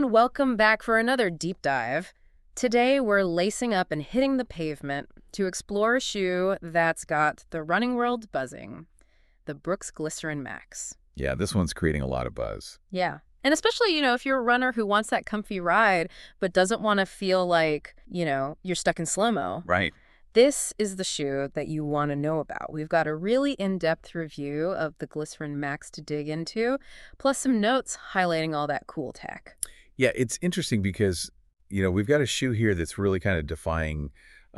everyone, welcome back for another deep dive. Today we're lacing up and hitting the pavement to explore a shoe that's got the running world buzzing, the Brooks Glycerin Max. Yeah, this one's creating a lot of buzz. Yeah. And especially, if you're a runner who wants that comfy ride but doesn't want to feel like, you're stuck in slow-mo. Right. This is the shoe that you want to know about. We've got a really in-depth review of the Glycerin Max to dig into, plus some notes highlighting all that cool tech. Yeah, it's interesting because, we've got a shoe here that's really kind of defying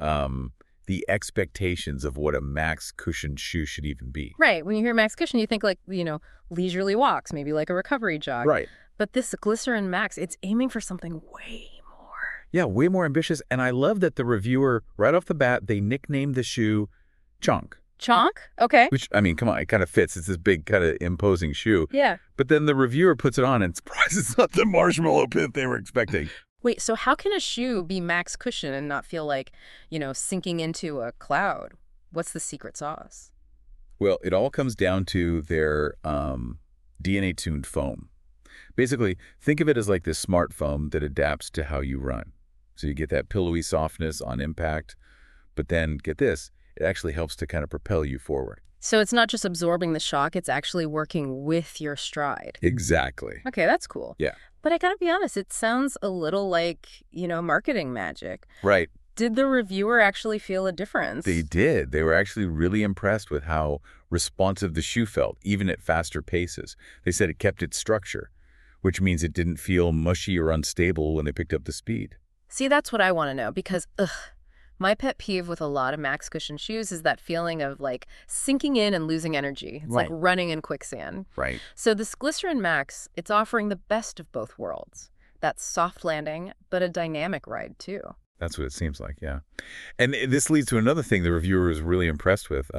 the expectations of what a max cushion shoe should even be. Right. When you hear max cushion, you think like, leisurely walks, maybe like a recovery jog. Right. But this Glycerin Max, it's aiming for something way more. Yeah, way more ambitious. And I love that the reviewer, right off the bat, they nicknamed the shoe Chonk. Chonk? Okay. Which, I mean, come on, it kind of fits. It's this big kind of imposing shoe. Yeah. But then the reviewer puts it on and surprised it's not the marshmallow pit they were expecting. Wait, so how can a shoe be max cushion and not feel like, sinking into a cloud? What's the secret sauce? Well, it all comes down to their DNA-tuned foam. Basically, think of it as like this smart foam that adapts to how you run. So you get that pillowy softness on impact, but then, get this, it actually helps to kind of propel you forward. So it's not just absorbing the shock, it's actually working with your stride. Exactly. Okay, that's cool. Yeah. But I gotta be honest, it sounds a little like, marketing magic. Right. Did the reviewer actually feel a difference? They did. They were actually really impressed with how responsive the shoe felt, even at faster paces. They said it kept its structure, which means it didn't feel mushy or unstable when they picked up the speed. See, that's what I want to know because, my pet peeve with a lot of max cushion shoes is that feeling of like sinking in and losing energy. It's like running in quicksand. Right. So this Glycerin Max, it's offering the best of both worlds. That soft landing, but a dynamic ride too. That's what it seems like, yeah. And this leads to another thing the reviewer was really impressed with,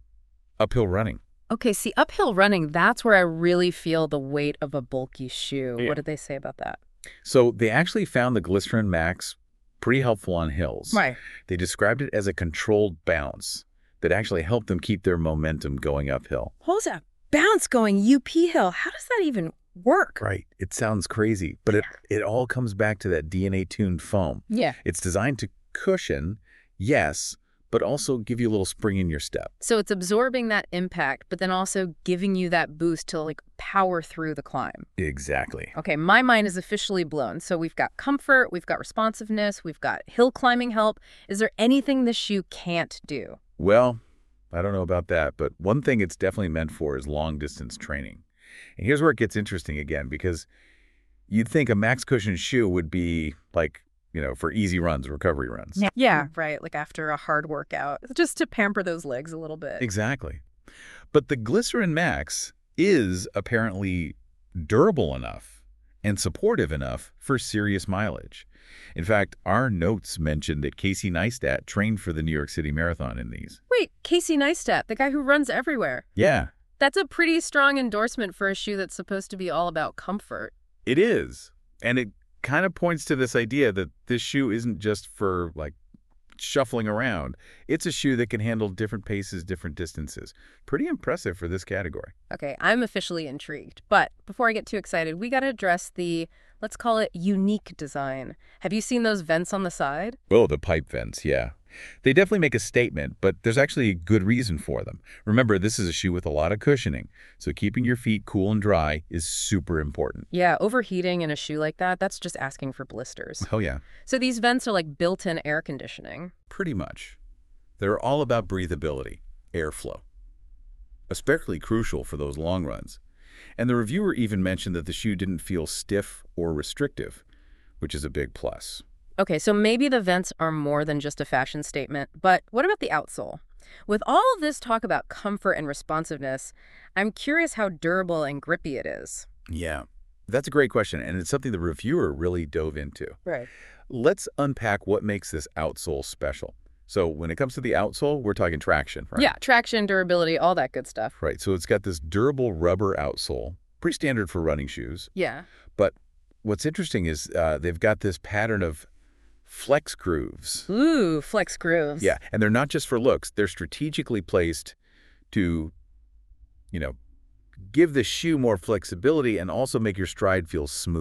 uphill running. Okay, see, uphill running, that's where I really feel the weight of a bulky shoe. Yeah. What did they say about that? So they actually found the Glycerin Max pretty helpful on hills. Right. They described it as a controlled bounce that actually helped them keep their momentum going uphill. What was that bounce going UP hill? How does that even work? Right. It sounds crazy, but it all comes back to that DNA-tuned foam. Yeah. It's designed to cushion, yes, but also give you a little spring in your step. So it's absorbing that impact, but then also giving you that boost to like power through the climb. Exactly. Okay, my mind is officially blown. So we've got comfort, we've got responsiveness, we've got hill climbing help. Is there anything this shoe can't do? Well, I don't know about that, but one thing it's definitely meant for is long-distance training. And here's where it gets interesting again, because you'd think a max cushion shoe would be like, for easy runs, recovery runs. Yeah, right. Like after a hard workout, just to pamper those legs a little bit. Exactly. But the Glycerin Max is apparently durable enough and supportive enough for serious mileage. In fact, our notes mentioned that Casey Neistat trained for the New York City Marathon in these. Wait, Casey Neistat, the guy who runs everywhere. Yeah. That's a pretty strong endorsement for a shoe that's supposed to be all about comfort. It is. And it kind of points to this idea that this shoe isn't just for, like, shuffling around. It's a shoe that can handle different paces, different distances. Pretty impressive for this category. Okay, I'm officially intrigued. But before I get too excited, we got to address the, let's call it, unique design. Have you seen those vents on the side? Oh, the pipe vents, yeah. They definitely make a statement, but there's actually a good reason for them. Remember, this is a shoe with a lot of cushioning, so keeping your feet cool and dry is super important. Yeah, overheating in a shoe like that, that's just asking for blisters. Oh, yeah. So these vents are like built-in air conditioning. Pretty much. They're all about breathability, airflow, especially crucial for those long runs. And the reviewer even mentioned that the shoe didn't feel stiff or restrictive, which is a big plus. Okay, so maybe the vents are more than just a fashion statement, but what about the outsole? With all of this talk about comfort and responsiveness, I'm curious how durable and grippy it is. Yeah, that's a great question, and it's something the reviewer really dove into. Right. Let's unpack what makes this outsole special. So when it comes to the outsole, we're talking traction, right? Yeah, traction, durability, all that good stuff. Right, so it's got this durable rubber outsole, pretty standard for running shoes. Yeah. But what's interesting is they've got this pattern of flex grooves. Ooh, flex grooves. Yeah, and they're not just for looks. They're strategically placed to, give the shoe more flexibility and also make your stride feel smoother.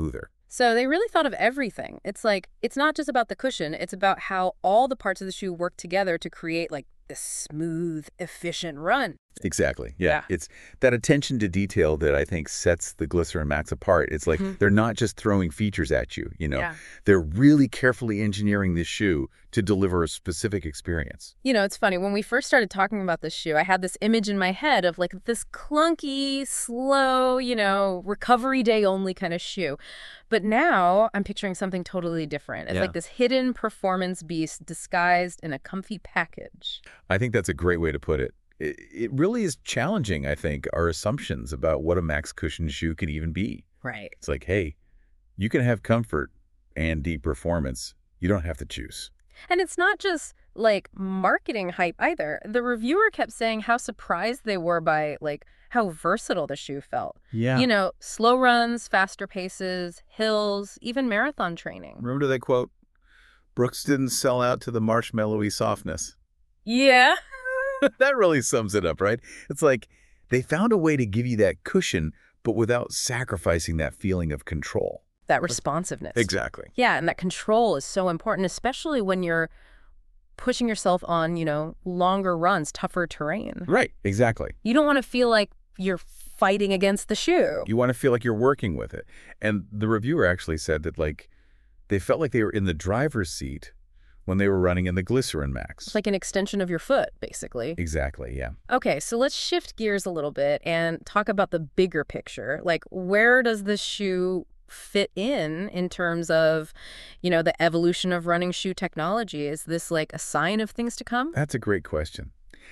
So they really thought of everything. It's like, it's not just about the cushion, it's about how all the parts of the shoe work together to create like this smooth, efficient run. Exactly. Yeah. Yeah. It's that attention to detail that I think sets the Glycerin Max apart. It's like they're not just throwing features at you, Yeah. They're really carefully engineering this shoe to deliver a specific experience. You know, it's funny. When we first started talking about this shoe, I had this image in my head of like this clunky, slow, recovery day only kind of shoe. But now I'm picturing something totally different. It's Yeah. like this hidden performance beast disguised in a comfy package. I think that's a great way to put it. It really is challenging, I think, our assumptions about what a max cushion shoe can even be. Right. It's like, hey, you can have comfort and deep performance. You don't have to choose. And it's not just like marketing hype either. The reviewer kept saying how surprised they were by like how versatile the shoe felt. Yeah. Slow runs, faster paces, hills, even marathon training. Remember that quote? Brooks didn't sell out to the marshmallowy softness. Yeah. That really sums it up, right? It's like they found a way to give you that cushion, but without sacrificing that feeling of control. That responsiveness. Exactly. Yeah, and that control is so important, especially when you're pushing yourself on, longer runs, tougher terrain. Right, exactly. You don't want to feel like you're fighting against the shoe. You want to feel like you're working with it. And the reviewer actually said that, they felt like they were in the driver's seat when they were running in the Glycerin Max. It's like an extension of your foot, basically. Exactly, yeah. Okay, so let's shift gears a little bit and talk about the bigger picture. Like, where does this shoe fit in terms of, the evolution of running shoe technology? Is this like a sign of things to come? That's a great question.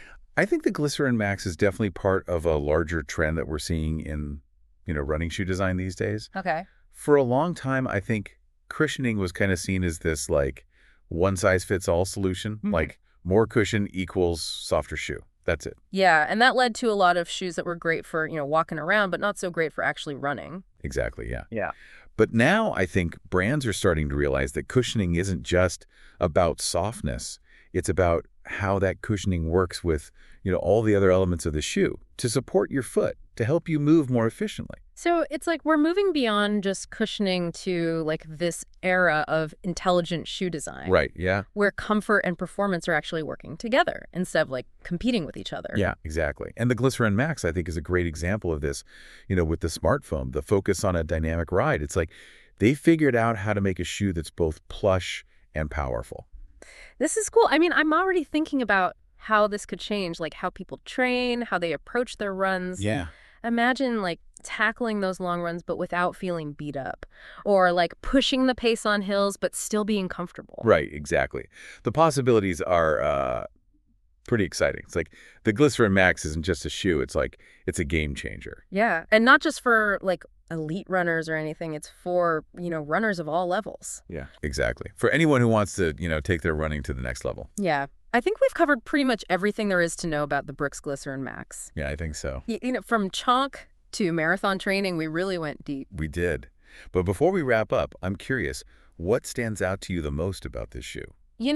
I think the Glycerin Max is definitely part of a larger trend that we're seeing in, running shoe design these days. Okay. For a long time, I think cushioning was kind of seen as this, one-size-fits-all solution. Like, more cushion equals softer shoe. That's it. Yeah, and that led to a lot of shoes that were great for, walking around, but not so great for actually running. Exactly, yeah. Yeah. But now I think brands are starting to realize that cushioning isn't just about softness. It's about how that cushioning works with, all the other elements of the shoe to support your foot, to help you move more efficiently. So it's like we're moving beyond just cushioning to like this era of intelligent shoe design. Right, yeah. Where comfort and performance are actually working together instead of like competing with each other. Yeah, exactly. And the Glycerin Max, I think, is a great example of this, with the smartphone, the focus on a dynamic ride. It's like they figured out how to make a shoe that's both plush and powerful. This is cool. I mean, I'm already thinking about how this could change, like how people train, how they approach their runs. Yeah. Imagine like tackling those long runs but without feeling beat up, or like pushing the pace on hills but still being comfortable. Right, exactly. The possibilities are pretty exciting. It's like the Glycerin Max isn't just a shoe. It's like it's a game changer. Yeah, and not just for like elite runners or anything. It's for, runners of all levels. Yeah, exactly. For anyone who wants to, take their running to the next level. Yeah. I think we've covered pretty much everything there is to know about the Brooks Glycerin Max. Yeah, I think so. From chonk to marathon training, we really went deep. We did. But before we wrap up, I'm curious, what stands out to you the most about this shoe?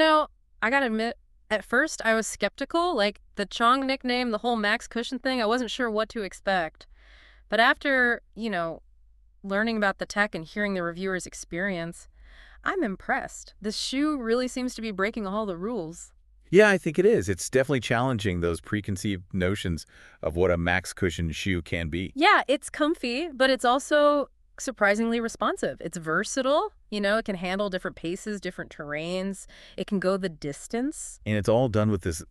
I gotta admit, at first I was skeptical. Like the Chong nickname, the whole Max Cushion thing, I wasn't sure what to expect. But after, learning about the tech and hearing the reviewer's experience, I'm impressed. This shoe really seems to be breaking all the rules. Yeah, I think it is. It's definitely challenging those preconceived notions of what a max cushion shoe can be. Yeah, it's comfy, but it's also surprisingly responsive. It's versatile. It can handle different paces, different terrains. It can go the distance. And it's all done with this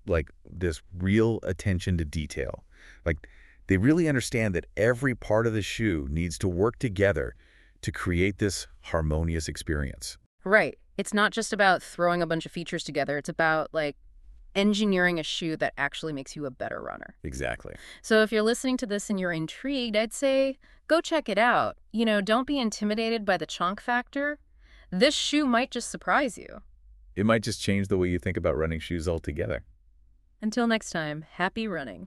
real attention to detail. They really understand that every part of the shoe needs to work together to create this harmonious experience. Right. It's not just about throwing a bunch of features together. It's about engineering a shoe that actually makes you a better runner. Exactly. So if you're listening to this and you're intrigued, I'd say go check it out. Don't be intimidated by the chonk factor. This shoe might just surprise you. It might just change the way you think about running shoes altogether. Until next time, happy running.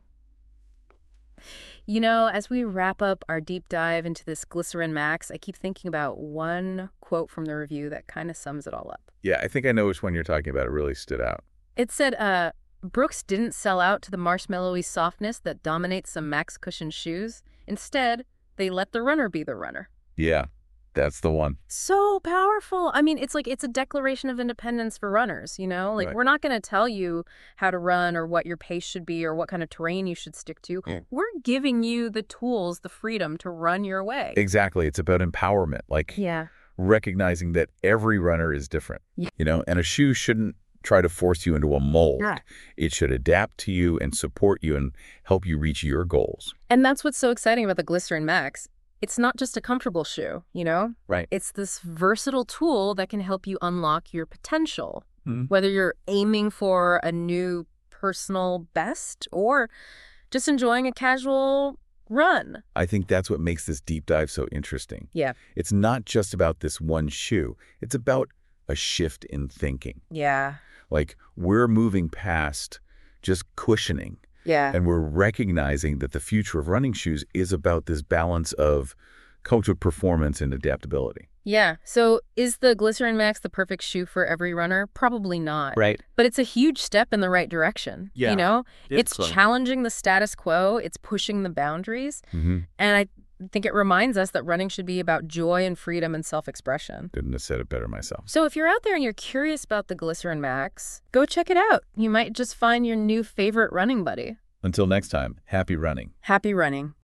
As we wrap up our deep dive into this Glycerin Max, I keep thinking about one quote from the review that kind of sums it all up. Yeah, I think I know which one you're talking about. It really stood out. It said, Brooks didn't sell out to the marshmallowy softness that dominates some Max Cushion shoes. Instead, they let the runner be the runner. Yeah, That's the one. So powerful. I mean, it's like it's a declaration of independence for runners, you know? Like, Right. we're not going to tell you how to run or what your pace should be or what kind of terrain you should stick to. Yeah. We're giving you the tools, the freedom to run your way. Exactly. It's about empowerment, like Yeah. recognizing that every runner is different, Yeah. and a shoe shouldn't try to force you into a mold. Yeah. It should adapt to you and support you and help you reach your goals. And that's what's so exciting about the Glycerin Max. It's not just a comfortable shoe, you know? Right. It's this versatile tool that can help you unlock your potential, Mhm. whether you're aiming for a new personal best or just enjoying a casual run. I think that's what makes this deep dive so interesting. Yeah. It's not just about this one shoe. It's about a shift in thinking. Yeah. Like, we're moving past just cushioning, Yeah. and we're recognizing that the future of running shoes is about this balance of cultural performance and adaptability. Yeah. So is the Glycerin Max the perfect shoe for every runner? Probably not. Right. But it's a huge step in the right direction. Yeah. You know? It's so. challenging the status quo. It's pushing the boundaries. Mm-hmm. And I think it reminds us that running should be about joy and freedom and self-expression. Couldn't have said it better myself. So if you're out there and you're curious about the Glycerin Max, go check it out. You might just find your new favorite running buddy. Until next time, happy running. Happy running.